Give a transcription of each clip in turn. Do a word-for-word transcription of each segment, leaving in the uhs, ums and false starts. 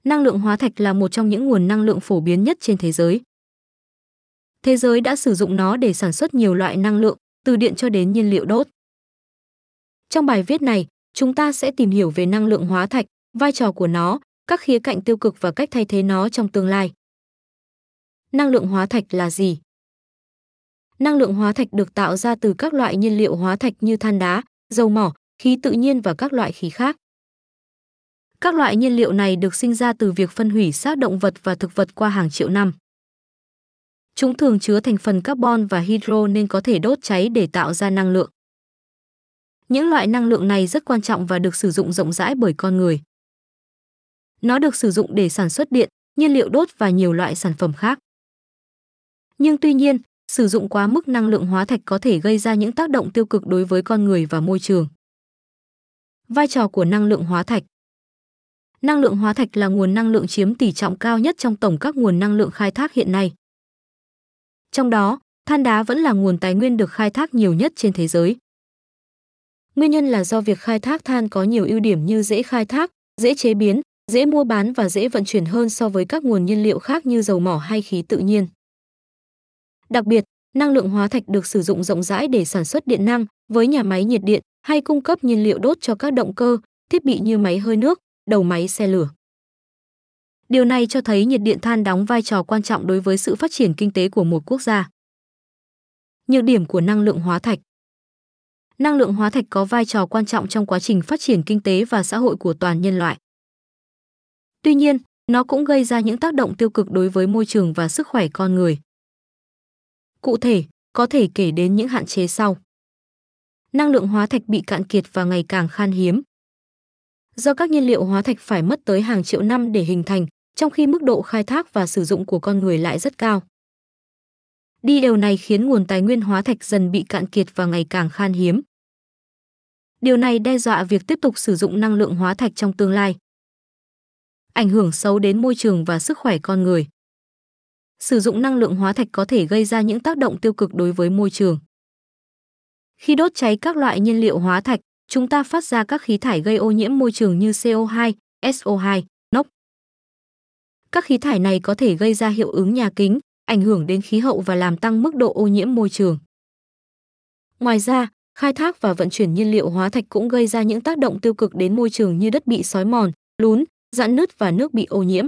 Năng lượng hóa thạch là một trong những nguồn năng lượng phổ biến nhất trên thế giới. Thế giới đã sử dụng nó để sản xuất nhiều loại năng lượng, từ điện cho đến nhiên liệu đốt. Trong bài viết này, chúng ta sẽ tìm hiểu về năng lượng hóa thạch, vai trò của nó, các khía cạnh tiêu cực và cách thay thế nó trong tương lai. Năng lượng hóa thạch là gì? Năng lượng hóa thạch được tạo ra từ các loại nhiên liệu hóa thạch như than đá, dầu mỏ, khí tự nhiên và các loại khí khác. Các loại nhiên liệu này được sinh ra từ việc phân hủy xác động vật và thực vật qua hàng triệu năm. Chúng thường chứa thành phần carbon và hydro nên có thể đốt cháy để tạo ra năng lượng. Những loại năng lượng này rất quan trọng và được sử dụng rộng rãi bởi con người. Nó được sử dụng để sản xuất điện, nhiên liệu đốt và nhiều loại sản phẩm khác. Nhưng tuy nhiên, sử dụng quá mức năng lượng hóa thạch có thể gây ra những tác động tiêu cực đối với con người và môi trường. Vai trò của năng lượng hóa thạch. Năng lượng hóa thạch là nguồn năng lượng chiếm tỷ trọng cao nhất trong tổng các nguồn năng lượng khai thác hiện nay. Trong đó, than đá vẫn là nguồn tài nguyên được khai thác nhiều nhất trên thế giới. Nguyên nhân là do việc khai thác than có nhiều ưu điểm như dễ khai thác, dễ chế biến, dễ mua bán và dễ vận chuyển hơn so với các nguồn nhiên liệu khác như dầu mỏ hay khí tự nhiên. Đặc biệt, năng lượng hóa thạch được sử dụng rộng rãi để sản xuất điện năng với nhà máy nhiệt điện hay cung cấp nhiên liệu đốt cho các động cơ, thiết bị như máy hơi nước, đầu máy xe lửa. Điều này cho thấy nhiệt điện than đóng vai trò quan trọng đối với sự phát triển kinh tế của một quốc gia. Nhược điểm của năng lượng hóa thạch. Năng lượng hóa thạch có vai trò quan trọng trong quá trình phát triển kinh tế và xã hội của toàn nhân loại. Tuy nhiên, nó cũng gây ra những tác động tiêu cực đối với môi trường và sức khỏe con người. Cụ thể, có thể kể đến những hạn chế sau. Năng lượng hóa thạch bị cạn kiệt và ngày càng khan hiếm. Do các nhiên liệu hóa thạch phải mất tới hàng triệu năm để hình thành, trong khi mức độ khai thác và sử dụng của con người lại rất cao. Đi điều này khiến nguồn tài nguyên hóa thạch dần bị cạn kiệt và ngày càng khan hiếm. Điều này đe dọa việc tiếp tục sử dụng năng lượng hóa thạch trong tương lai. Ảnh hưởng xấu đến môi trường và sức khỏe con người. Sử dụng năng lượng hóa thạch có thể gây ra những tác động tiêu cực đối với môi trường. Khi đốt cháy các loại nhiên liệu hóa thạch, chúng ta phát ra các khí thải gây ô nhiễm môi trường như xê o hai, ét o hai, NOx. Các khí thải này có thể gây ra hiệu ứng nhà kính, ảnh hưởng đến khí hậu và làm tăng mức độ ô nhiễm môi trường. Ngoài ra, khai thác và vận chuyển nhiên liệu hóa thạch cũng gây ra những tác động tiêu cực đến môi trường như đất bị xói mòn, lún, rạn nứt và nước bị ô nhiễm.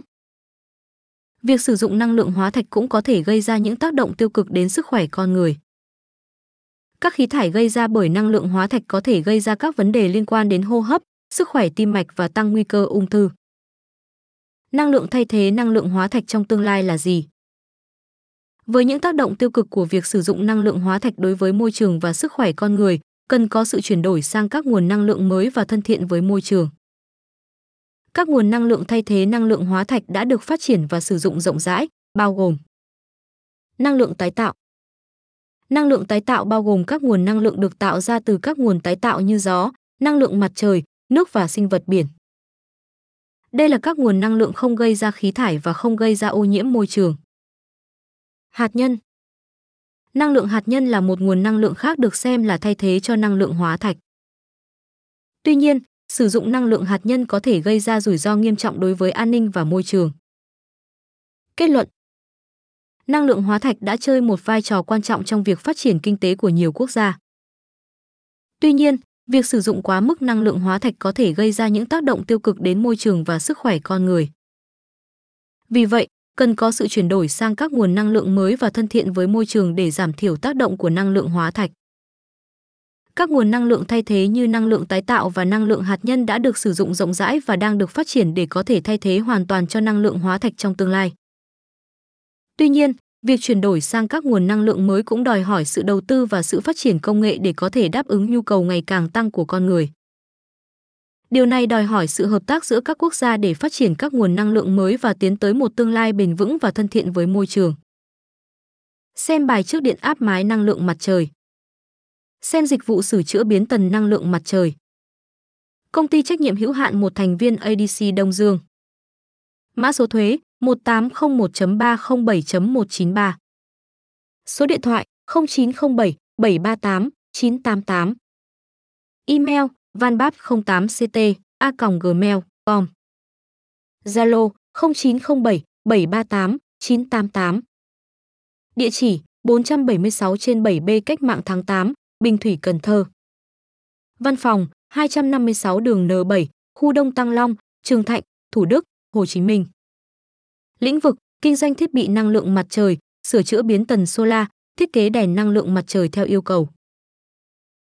Việc sử dụng năng lượng hóa thạch cũng có thể gây ra những tác động tiêu cực đến sức khỏe con người. Các khí thải gây ra bởi năng lượng hóa thạch có thể gây ra các vấn đề liên quan đến hô hấp, sức khỏe tim mạch và tăng nguy cơ ung thư. Năng lượng thay thế năng lượng hóa thạch trong tương lai là gì? Với những tác động tiêu cực của việc sử dụng năng lượng hóa thạch đối với môi trường và sức khỏe con người, cần có sự chuyển đổi sang các nguồn năng lượng mới và thân thiện với môi trường. Các nguồn năng lượng thay thế năng lượng hóa thạch đã được phát triển và sử dụng rộng rãi, bao gồm năng lượng tái tạo. Năng lượng tái tạo bao gồm các nguồn năng lượng được tạo ra từ các nguồn tái tạo như gió, năng lượng mặt trời, nước và sinh vật biển. Đây là các nguồn năng lượng không gây ra khí thải và không gây ra ô nhiễm môi trường. Hạt nhân. Năng lượng hạt nhân là một nguồn năng lượng khác được xem là thay thế cho năng lượng hóa thạch. Tuy nhiên, sử dụng năng lượng hạt nhân có thể gây ra rủi ro nghiêm trọng đối với an ninh và môi trường. Kết luận. Năng lượng hóa thạch đã chơi một vai trò quan trọng trong việc phát triển kinh tế của nhiều quốc gia. Tuy nhiên, việc sử dụng quá mức năng lượng hóa thạch có thể gây ra những tác động tiêu cực đến môi trường và sức khỏe con người. Vì vậy, cần có sự chuyển đổi sang các nguồn năng lượng mới và thân thiện với môi trường để giảm thiểu tác động của năng lượng hóa thạch. Các nguồn năng lượng thay thế như năng lượng tái tạo và năng lượng hạt nhân đã được sử dụng rộng rãi và đang được phát triển để có thể thay thế hoàn toàn cho năng lượng hóa thạch trong tương lai. Tuy nhiên, việc chuyển đổi sang các nguồn năng lượng mới cũng đòi hỏi sự đầu tư và sự phát triển công nghệ để có thể đáp ứng nhu cầu ngày càng tăng của con người. Điều này đòi hỏi sự hợp tác giữa các quốc gia để phát triển các nguồn năng lượng mới và tiến tới một tương lai bền vững và thân thiện với môi trường. Xem bài trước điện áp mái năng lượng mặt trời. Xem dịch vụ sửa chữa biến tần năng lượng mặt trời. Công ty trách nhiệm hữu hạn một thành viên a đê xê Đông Dương. Mã số thuế một tám không một chấm ba không bảy chấm một chín ba. Số điện thoại không chín không bảy bảy ba tám chín tám tám. Email vanbap không tám c t a còng gmail chấm com. Zalo không chín không bảy bảy ba tám chín tám tám. Địa chỉ bốn trăm bảy mươi sáu trên bảy B Cách mạng tháng tám, Bình Thủy, Cần Thơ. Văn phòng hai trăm năm mươi sáu đường N bảy, khu Đông Tăng Long, Trường Thạnh, Thủ Đức, Hồ Chí Minh. Lĩnh vực kinh doanh thiết bị năng lượng mặt trời, sửa chữa biến tần solar, thiết kế đèn năng lượng mặt trời theo yêu cầu.